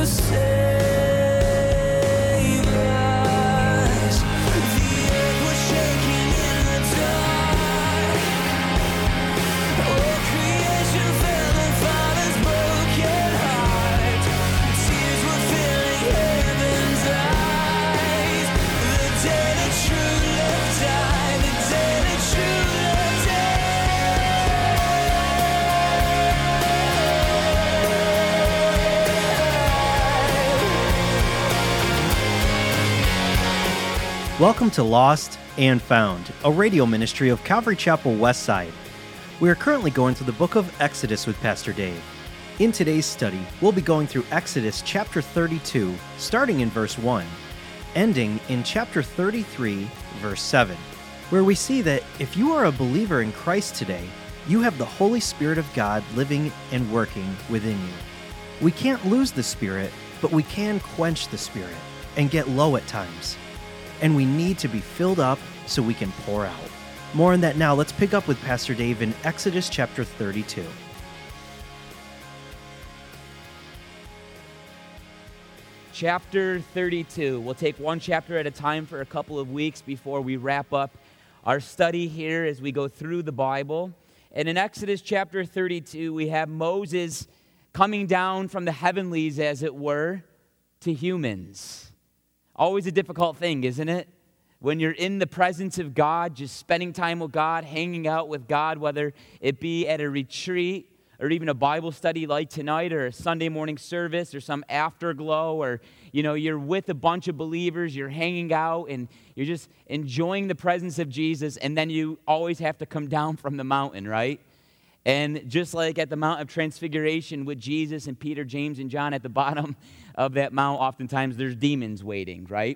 Welcome to Lost and Found, a radio ministry of Calvary Chapel Westside. We are currently going through the book of Exodus with Pastor Dave. In today's study, we'll be going through Exodus chapter 32, starting in verse 1, ending in chapter 33, verse 7, where we see that if you are a believer in Christ today, you have the Holy Spirit of God living and working within you. We can't lose the Spirit, but we can quench the Spirit and get low at times. And we need to be filled up so we can pour out. More on that now. Let's pick up with Pastor Dave in Exodus chapter 32. Chapter 32. We'll take one chapter at a time for a couple of weeks before we wrap up our study here as we go through the Bible. And in Exodus chapter 32, we have Moses coming down from the heavenlies, as it were, to humans. Always a difficult thing, isn't it? When you're in the presence of God, just spending time with God, hanging out with God, whether it be at a retreat or even a Bible study like tonight or a Sunday morning service or some afterglow, or, you're with a bunch of believers, you're hanging out and you're just enjoying the presence of Jesus, and then you always have to come down from the mountain, right? And just like at the Mount of Transfiguration with Jesus and Peter, James, and John at the bottom of that mount, oftentimes there's demons waiting, right?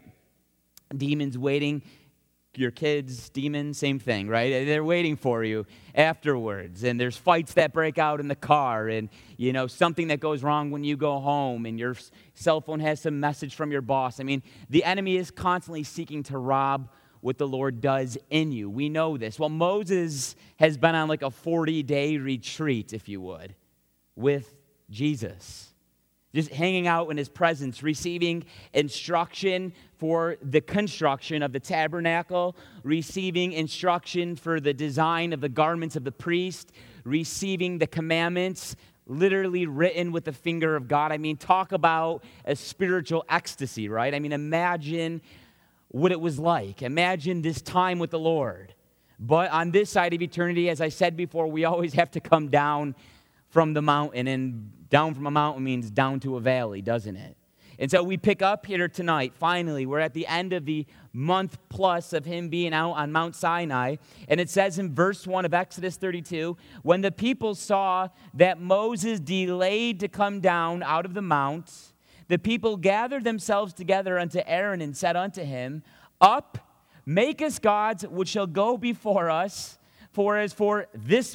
Demons waiting. Your kids, demons, same thing, right? They're waiting for you afterwards. And there's fights that break out in the car, and, something that goes wrong when you go home, and your cell phone has some message from your boss. I mean, the enemy is constantly seeking to rob what the Lord does in you. We know this. Well, Moses has been on like a 40-day retreat, if you would, with Jesus. Just hanging out in his presence, receiving instruction for the construction of the tabernacle, receiving instruction for the design of the garments of the priest, receiving the commandments literally written with the finger of God. I mean, talk about a spiritual ecstasy, right? I mean, imagine what it was like. Imagine this time with the Lord. But on this side of eternity, as I said before, we always have to come down from the mountain, and down from a mountain means down to a valley, doesn't it? And so we pick up here tonight. Finally, we're at the end of the month plus of him being out on Mount Sinai, and it says in verse 1 of Exodus 32, when the people saw that Moses delayed to come down out of the mount, the people gathered themselves together unto Aaron and said unto him, Up, make us gods which shall go before us, for as for this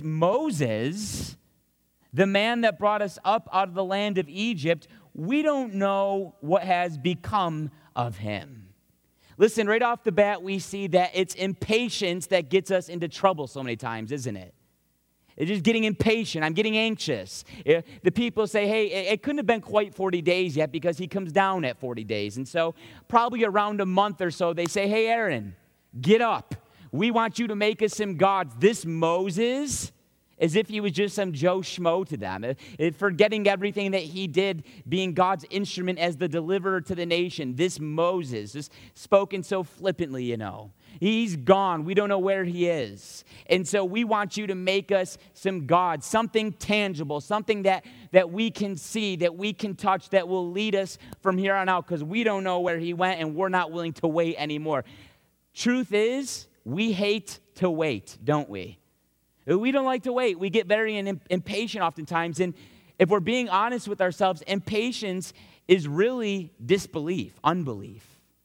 Moses, the man that brought us up out of the land of Egypt, we don't know what has become of him. Listen, right off the bat, we see that it's impatience that gets us into trouble so many times, isn't it? It's just getting impatient. I'm getting anxious. The people say, hey, it couldn't have been quite 40 days yet because he comes down at 40 days. And so probably around a month or so, they say, hey, Aaron, get up. We want you to make us some gods. This Moses, as if he was just some Joe Schmo to them, forgetting everything that he did, being God's instrument as the deliverer to the nation. This Moses, just spoken so flippantly, He's gone. We don't know where he is. And so we want you to make us some gods, something tangible, something that we can see, that we can touch, that will lead us from here on out, because we don't know where he went and we're not willing to wait anymore. Truth is, we hate to wait, don't we? We don't like to wait. We get very impatient oftentimes. And if we're being honest with ourselves, impatience is really disbelief, unbelief.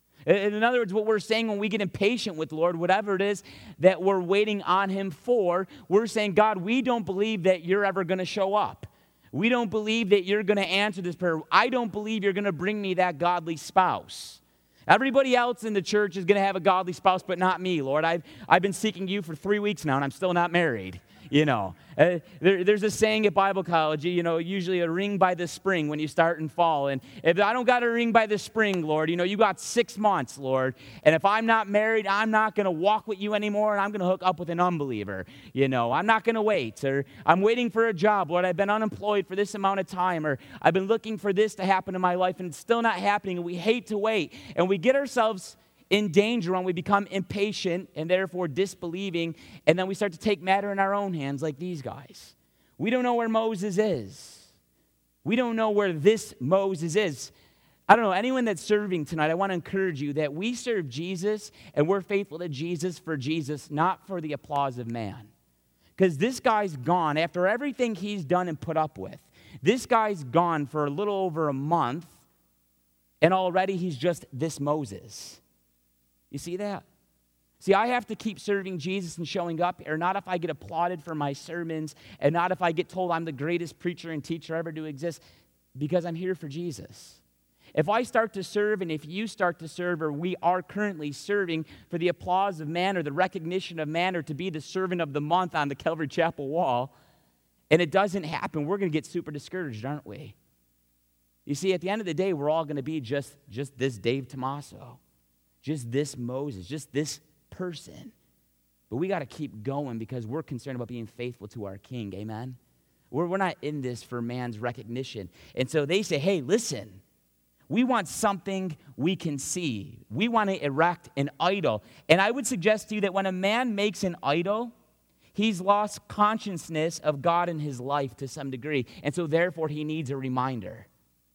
In other words, what we're saying when we get impatient with the Lord, whatever it is that we're waiting on him for, we're saying, God, we don't believe that you're ever going to show up. We don't believe that you're going to answer this prayer. I don't believe you're going to bring me that godly spouse. Everybody else in the church is going to have a godly spouse, but not me, Lord. I've been seeking you for 3 weeks now, and I'm still not married. There's a saying at Bible college, usually a ring by the spring when you start in fall. And if I don't got a ring by the spring, Lord, you got 6 months, Lord. And if I'm not married, I'm not going to walk with you anymore, and I'm going to hook up with an unbeliever. I'm not going to wait. Or I'm waiting for a job, Lord. I've been unemployed for this amount of time. Or I've been looking for this to happen in my life, and it's still not happening. And we hate to wait. And we get ourselves in danger when we become impatient and therefore disbelieving, and then we start to take matter in our own hands like these guys. We don't know where Moses is. We don't know where this Moses is. I don't know, anyone that's serving tonight, I want to encourage you that we serve Jesus and we're faithful to Jesus for Jesus, not for the applause of man. Because this guy's gone after everything he's done and put up with. This guy's gone for a little over a month, and already he's just this Moses. You see that? See, I have to keep serving Jesus and showing up here, not if I get applauded for my sermons, and not if I get told I'm the greatest preacher and teacher ever to exist, because I'm here for Jesus. If I start to serve, and if you start to serve, or we are currently serving for the applause of man or the recognition of man or to be the servant of the month on the Calvary Chapel wall, and it doesn't happen, we're going to get super discouraged, aren't we? You see, at the end of the day, we're all going to be just this Dave Tomaso. Just this Moses, just this person. But we got to keep going because we're concerned about being faithful to our King, amen? We're not in this for man's recognition. And so they say, hey, listen, we want something we can see. We want to erect an idol. And I would suggest to you that when a man makes an idol, he's lost consciousness of God in his life to some degree. And so therefore he needs a reminder.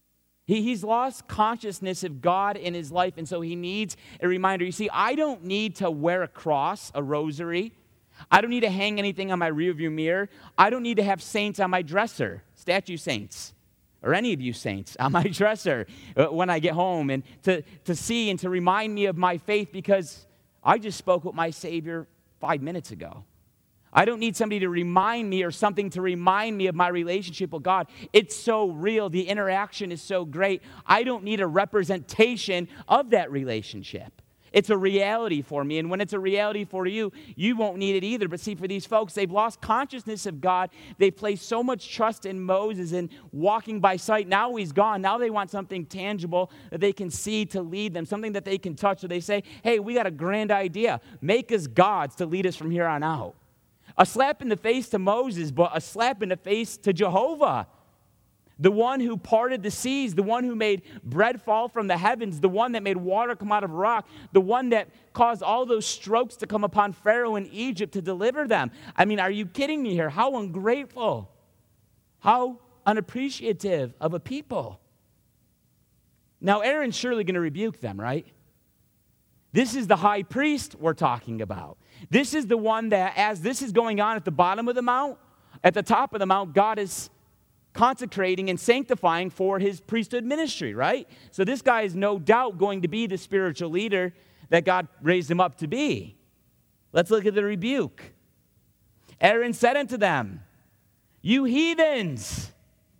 He's lost consciousness of God in his life, and so he needs a reminder. You see, I don't need to wear a cross, a rosary. I don't need to hang anything on my rearview mirror. I don't need to have saints on my dresser, statue saints, or any of you saints on my dresser when I get home, and to see and to remind me of my faith, because I just spoke with my Savior 5 minutes ago. I don't need somebody to remind me or something to remind me of my relationship with God. It's so real. The interaction is so great. I don't need a representation of that relationship. It's a reality for me. And when it's a reality for you, you won't need it either. But see, for these folks, they've lost consciousness of God. They've placed so much trust in Moses and walking by sight. Now he's gone. Now they want something tangible that they can see to lead them, something that they can touch. So they say, hey, we got a grand idea. Make us gods to lead us from here on out. A slap in the face to Moses, but a slap in the face to Jehovah, the one who parted the seas, the one who made bread fall from the heavens, the one that made water come out of rock, the one that caused all those strokes to come upon Pharaoh in Egypt to deliver them. I mean, are you kidding me here? How ungrateful, how unappreciative of a people. Now, Aaron's surely going to rebuke them, right? This is the high priest we're talking about. This is the one that, as this is going on at the bottom of the mount, at the top of the mount, God is consecrating and sanctifying for his priesthood ministry, right? So this guy is no doubt going to be the spiritual leader that God raised him up to be. Let's look at the rebuke. Aaron said unto them, you heathens.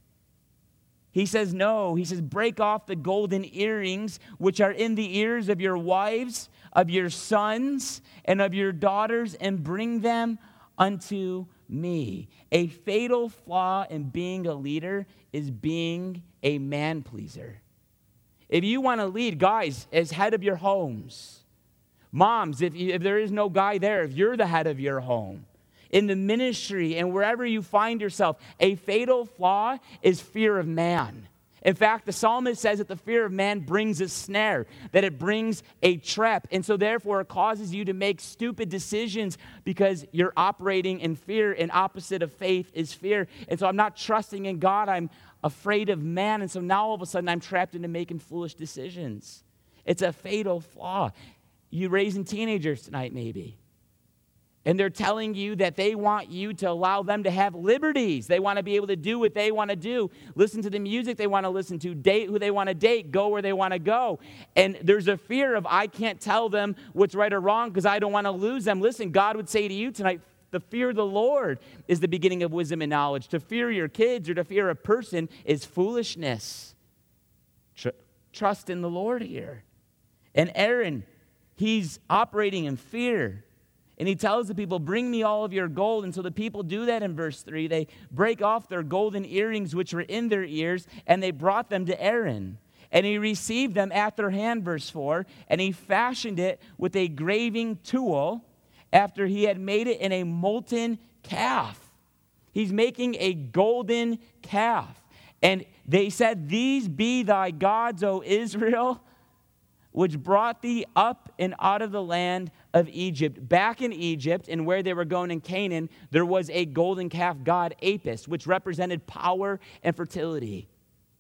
He says, no. He says, break off the golden earrings which are in the ears of your wives, of your sons, and of your daughters, and bring them unto me. A fatal flaw in being a leader is being a man pleaser. If you want to lead, guys, as head of your homes, moms, if there is no guy there, if you're the head of your home, in the ministry and wherever you find yourself, a fatal flaw is fear of man. In fact, the psalmist says that the fear of man brings a snare, that it brings a trap. And so therefore it causes you to make stupid decisions because you're operating in fear, and opposite of faith is fear. And so I'm not trusting in God, I'm afraid of man. And so now all of a sudden I'm trapped into making foolish decisions. It's a fatal flaw. You're raising teenagers tonight maybe. And they're telling you that they want you to allow them to have liberties. They want to be able to do what they want to do, listen to the music they want to listen to, date who they want to date, go where they want to go. And there's a fear of, I can't tell them what's right or wrong because I don't want to lose them. Listen, God would say to you tonight, the fear of the Lord is the beginning of wisdom and knowledge. To fear your kids or to fear a person is foolishness. Trust in the Lord here. And Aaron, he's operating in fear. And he tells the people, bring me all of your gold. And so the people do that in verse 3. They break off their golden earrings which were in their ears, and they brought them to Aaron. And he received them at their hand, verse 4, and he fashioned it with a graving tool after he had made it in a molten calf. He's making a golden calf. And they said, these be thy gods, O Israel, which brought thee up and out of the land of Egypt. Back in Egypt, and where they were going in Canaan, there was a golden calf god, Apis, which represented power and fertility.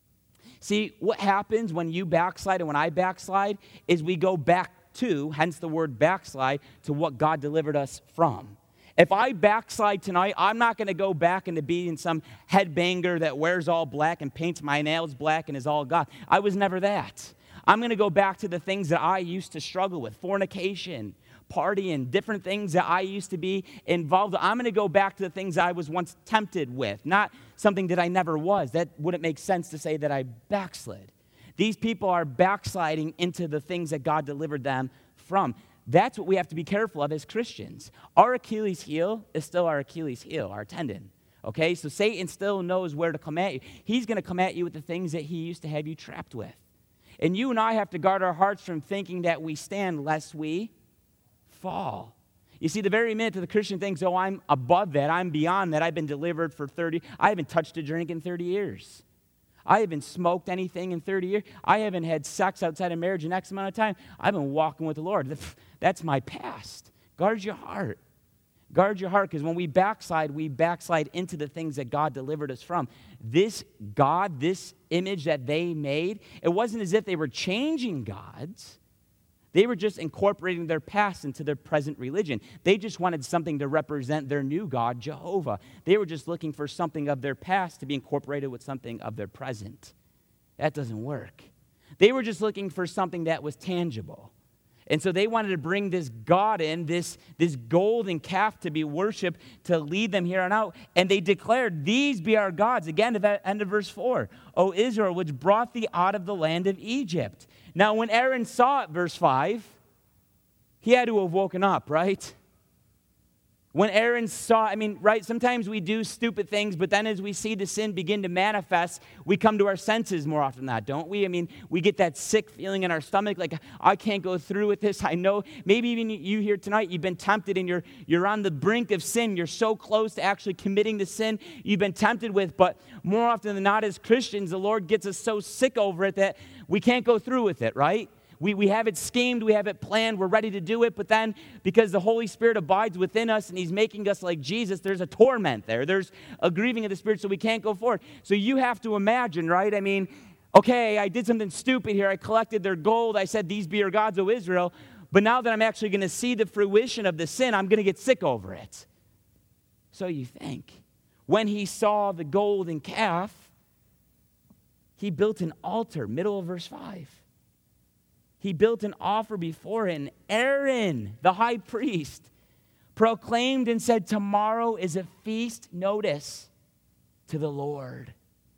See, what happens when you backslide and when I backslide is we go back to, hence the word backslide, to what God delivered us from. If I backslide tonight, I'm not going to go back into being some headbanger that wears all black and paints my nails black and is all God. I was never that. I'm going to go back to the things that I used to struggle with, fornication, partying, different things that I used to be involved with. I'm going to go back to the things I was once tempted with, not something that I never was. That wouldn't make sense to say that I backslid. These people are backsliding into the things that God delivered them from. That's what we have to be careful of as Christians. Our Achilles heel is still our Achilles heel, our tendon. Okay, so Satan still knows where to come at you. He's going to come at you with the things that he used to have you trapped with. And you and I have to guard our hearts from thinking that we stand lest we fall. You see, the very minute that the Christian thinks, oh, I'm above that, I'm beyond that, I've been delivered for 30, I haven't touched a drink in 30 years. I haven't smoked anything in 30 years. I haven't had sex outside of marriage in X amount of time. I've been walking with the Lord. That's my past. Guard your heart. Guard your heart, because when we backslide into the things that God delivered us from. This God, this image that they made, it wasn't as if they were changing gods. They were just incorporating their past into their present religion. They just wanted something to represent their new God, Jehovah. They were just looking for something of their past to be incorporated with something of their present. That doesn't work. They were just looking for something that was tangible. And so they wanted to bring this God in, this golden calf to be worshipped, to lead them here on out. And they declared, these be our gods. Again, at the end of verse 4. O Israel, which brought thee out of the land of Egypt. Now, when Aaron saw it, verse 5, he had to have woken up, right? When Aaron saw, right, sometimes we do stupid things, but then as we see the sin begin to manifest, we come to our senses more often than not, don't we? We get that sick feeling in our stomach, like, I can't go through with this. I know, maybe even you here tonight, you've been tempted and you're on the brink of sin. You're so close to actually committing the sin you've been tempted with, but more often than not as Christians, the Lord gets us so sick over it that we can't go through with it, right? We have it schemed, we have it planned, we're ready to do it, but then because the Holy Spirit abides within us and he's making us like Jesus, there's a torment there. There's a grieving of the Spirit, so we can't go forward. So you have to imagine, right? Okay, I did something stupid here. I collected their gold. I said, these be your gods, O Israel. But now that I'm actually going to see the fruition of the sin, I'm going to get sick over it. So you think. When he saw the golden calf, he built an altar, middle of verse 5. He built an offer before it, and Aaron, the high priest, proclaimed and said, tomorrow is a feast, notice, to the Lord.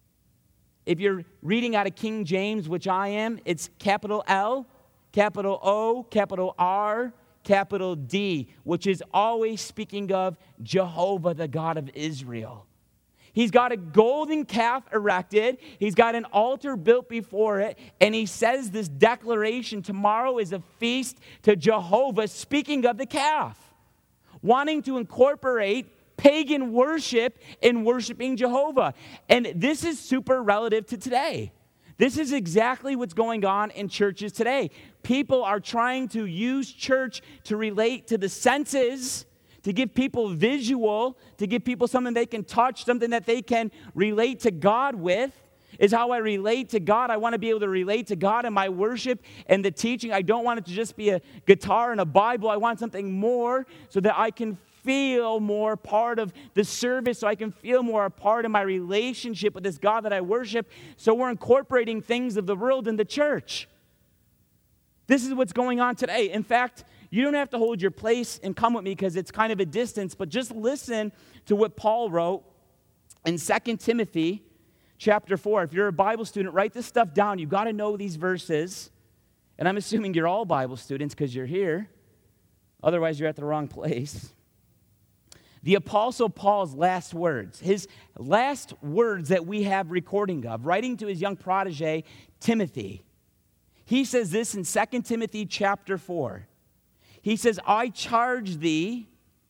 If you're reading out of King James, which I am, it's capital L, capital O, capital R, capital D, which is always speaking of Jehovah, the God of Israel. He's got a golden calf erected. He's got an altar built before it. And he says this declaration, tomorrow is a feast to Jehovah, speaking of the calf. Wanting to incorporate pagan worship in worshiping Jehovah. And this is super relative to today. This is exactly what's going on in churches today. People are trying to use church to relate to the senses, to give people visual, to give people something they can touch, something that they can relate to God with. Is how I relate to God. I want to be able to relate to God in my worship and the teaching. I don't want it to just be a guitar and a Bible. I want something more so that I can feel more part of the service, so I can feel more a part of my relationship with this God that I worship. So we're incorporating things of the world in the church. This is what's going on today. In fact, you don't have to hold your place and come with me because it's kind of a distance, but just listen to what Paul wrote in 2 Timothy chapter 4. If you're a Bible student, write this stuff down. You've got to know these verses. And I'm assuming you're all Bible students because you're here. Otherwise, you're at the wrong place. The Apostle Paul's last words, his last words that we have recording of, writing to his young protege, Timothy. He says this in 2 Timothy chapter 4. He says, I charge thee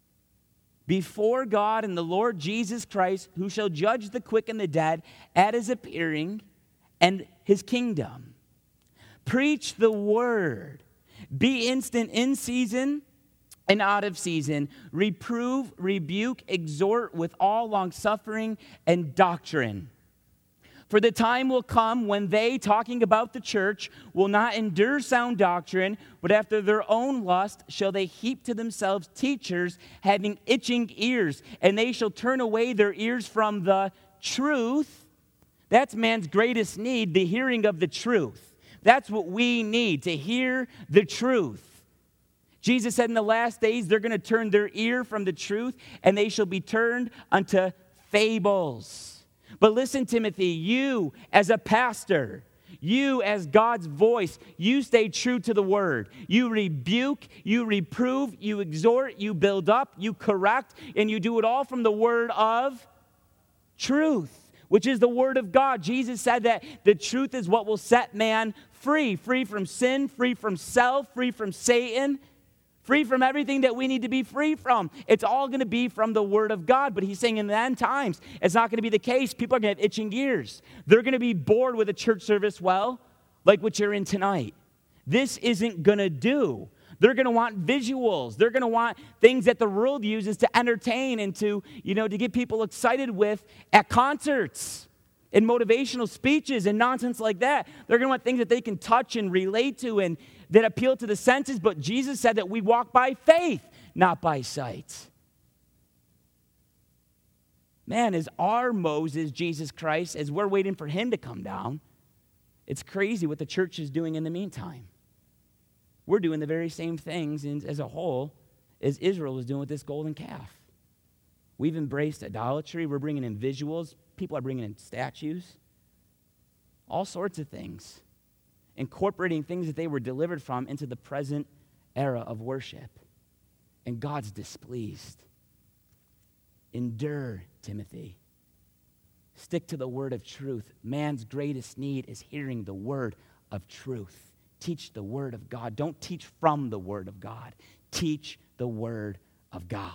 before God and the Lord Jesus Christ, who shall judge the quick and the dead at his appearing and his kingdom. Preach the word. Be instant in season and out of season. Reprove, rebuke, exhort with all longsuffering and doctrine. For the time will come when they, talking about the church, will not endure sound doctrine, but after their own lust shall they heap to themselves teachers having itching ears, and they shall turn away their ears from the truth. That's man's greatest need, the hearing of the truth. That's what we need, to hear the truth. Jesus said in the last days they're going to turn their ear from the truth, and they shall be turned unto fables. But listen, Timothy, you as a pastor, you as God's voice, you stay true to the word. You rebuke, you reprove, you exhort, you build up, you correct, and you do it all from the word of truth, which is the word of God. Jesus said that the truth is what will set man free, free from sin, free from self, free from Satan, free from everything that we need to be free from. It's all going to be from the word of God. But he's saying in the end times, it's not going to be the case. People are going to have itching ears. They're going to be bored with a church service, well, like what you're in tonight. This isn't going to do. They're going to want visuals. They're going to want things that the world uses to entertain and to get people excited with at concerts and motivational speeches and nonsense like that. They're going to want things that they can touch and relate to and that appeal to the senses. But Jesus said that we walk by faith, not by sight. Man, as our Moses, Jesus Christ, as we're waiting for him to come down, it's crazy what the church is doing in the meantime. We're doing the very same things as a whole as Israel was doing with this golden calf. We've embraced idolatry. We're bringing in visuals. People are bringing in statues. All sorts of things. Incorporating things that they were delivered from into the present era of worship. And God's displeased. Endure, Timothy. Stick to the word of truth. Man's greatest need is hearing the word of truth. Teach the word of God. Don't teach from the word of God. Teach the word of God.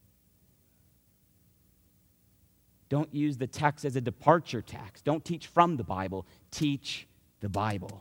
Don't use the text as a departure text. Don't teach from the Bible. Teach the Bible.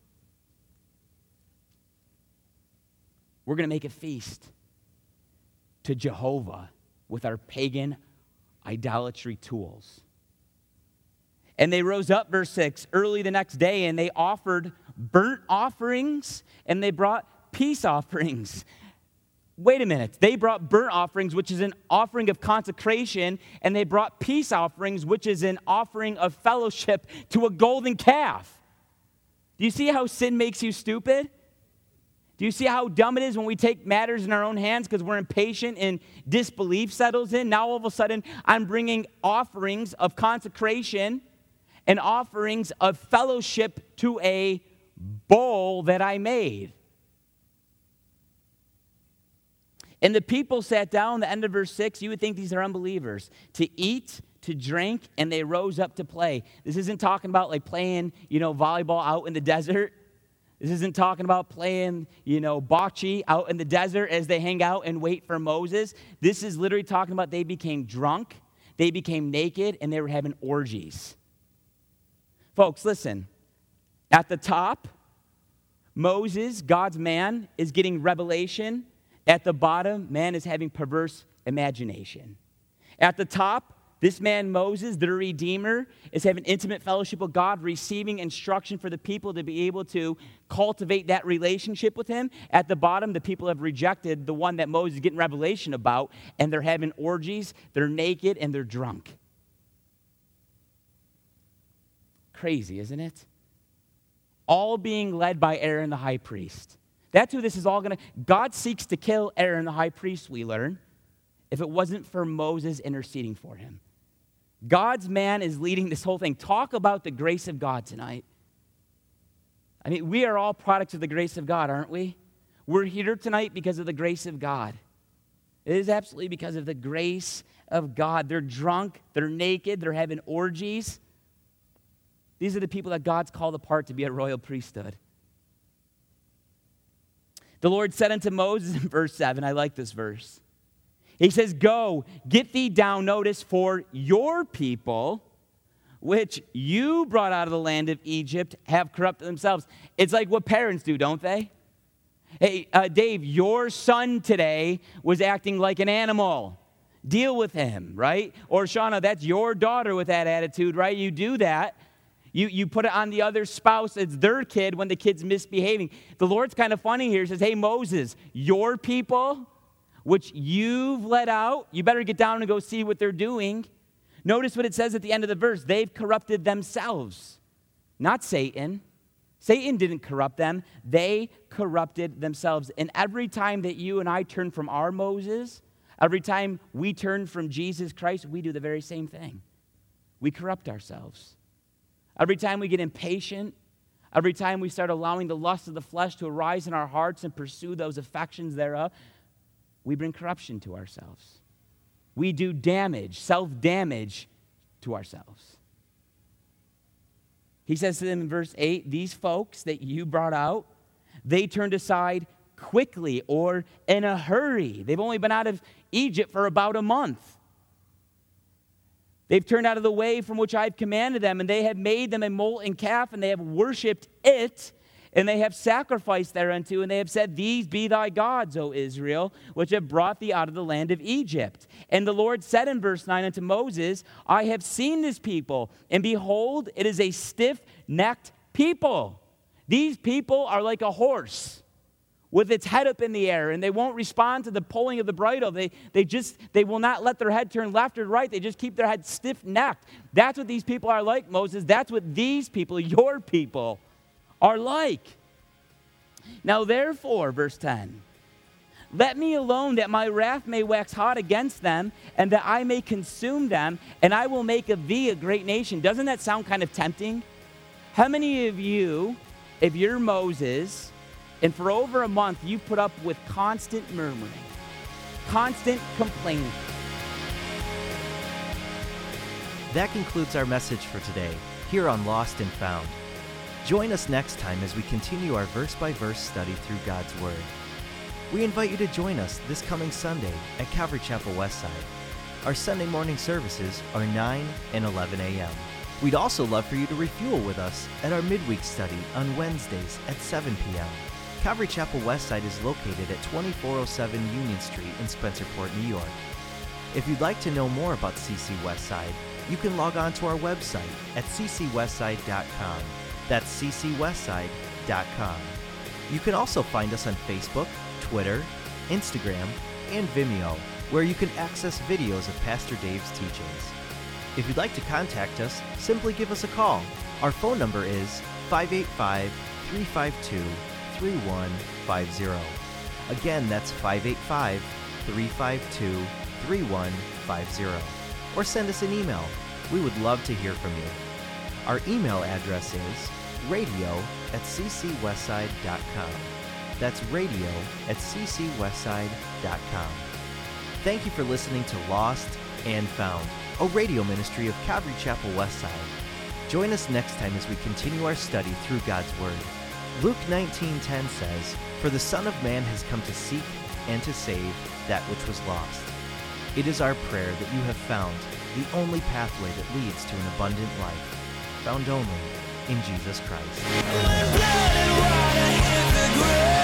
We're going to make a feast to Jehovah with our pagan idolatry tools. And they rose up, verse 6, early the next day, and they offered burnt offerings, and they brought peace offerings. Wait a minute. They brought burnt offerings, which is an offering of consecration, and they brought peace offerings, which is an offering of fellowship to a golden calf. Do you see how sin makes you stupid? Do you see how dumb it is when we take matters in our own hands because we're impatient and disbelief settles in? Now all of a sudden, I'm bringing offerings of consecration and offerings of fellowship to a bowl that I made. And the people sat down, the end of verse 6, you would think these are unbelievers, to eat, to drink, and they rose up to play. This isn't talking about like playing, volleyball out in the desert. This isn't talking about playing, bocce out in the desert as they hang out and wait for Moses. This is literally talking about they became drunk, they became naked, and they were having orgies. Folks, listen. At the top, Moses, God's man, is getting revelation. At the bottom, man is having perverse imagination. At the top, this man Moses, the Redeemer, is having intimate fellowship with God, receiving instruction for the people to be able to cultivate that relationship with him. At the bottom, the people have rejected the one that Moses is getting revelation about, and they're having orgies, they're naked, and they're drunk. Crazy, isn't it? All being led by Aaron the high priest. That's who this is all going to... God seeks to kill Aaron the high priest, we learn, if it wasn't for Moses interceding for him. God's man is leading this whole thing. Talk about the grace of God tonight. I mean, we are all products of the grace of God, aren't we? We're here tonight because of the grace of God. It is absolutely because of the grace of God. They're drunk, they're naked, they're having orgies. These are the people that God's called apart to be a royal priesthood. The Lord said unto Moses in verse 7, I like this verse. He says, go, get thee down, notice, for your people, which you brought out of the land of Egypt, have corrupted themselves. It's like what parents do, don't they? Hey, Dave, your son today was acting like an animal. Deal with him, right? Or Shauna, that's your daughter with that attitude, right? You do that. You put it on the other spouse. It's their kid when the kid's misbehaving. The Lord's kind of funny here. He says, hey, Moses, your people, which you've let out, you better get down and go see what they're doing. Notice what it says at the end of the verse. They've corrupted themselves, not Satan. Satan didn't corrupt them. They corrupted themselves. And every time that you and I turn from our Moses, every time we turn from Jesus Christ, we do the very same thing. We corrupt ourselves. Every time we get impatient, every time we start allowing the lust of the flesh to arise in our hearts and pursue those affections thereof, we bring corruption to ourselves. We do damage, self-damage to ourselves. He says to them in verse 8, these folks that you brought out, they turned aside quickly or in a hurry. They've only been out of Egypt for about a month. They've turned out of the way from which I've commanded them, and they have made them a molten calf, and they have worshipped it, and they have sacrificed thereunto, and they have said, these be thy gods, O Israel, which have brought thee out of the land of Egypt. And the Lord said in verse 9 unto Moses, I have seen this people, and behold, it is a stiff-necked people. These people are like a horse with its head up in the air, and they won't respond to the pulling of the bridle. They will not let their head turn left or right. They just keep their head stiff-necked. That's what these people are like, Moses. That's what these people, your people, are like. Now therefore, verse 10, let me alone that my wrath may wax hot against them, and that I may consume them, and I will make of thee a great nation. Doesn't that sound kind of tempting? How many of you, if you're Moses, and for over a month, you put up with constant murmuring, constant complaining? That concludes our message for today, here on Lost and Found. Join us next time as we continue our verse-by-verse study through God's Word. We invite you to join us this coming Sunday at Calvary Chapel Westside. Our Sunday morning services are 9 and 11 a.m. We'd also love for you to refuel with us at our midweek study on Wednesdays at 7 p.m. Calvary Chapel Westside is located at 2407 Union Street in Spencerport, New York. If you'd like to know more about CC Westside, you can log on to our website at ccwestside.com. That's ccwestside.com. You can also find us on Facebook, Twitter, Instagram, and Vimeo, where you can access videos of Pastor Dave's teachings. If you'd like to contact us, simply give us a call. Our phone number is 585-352-3150. Again, that's 585-352-3150. Or send us an email. We would love to hear from you. Our email address is radio@ccwestside.com. That's radio@ccwestside.com. Thank you for listening to Lost and Found, a radio ministry of Calvary Chapel Westside. Join us next time as we continue our study through God's Word. Luke 19:10 says, "For the Son of Man has come to seek and to save that which was lost." It is our prayer that you have found the only pathway that leads to an abundant life, found only in Jesus Christ.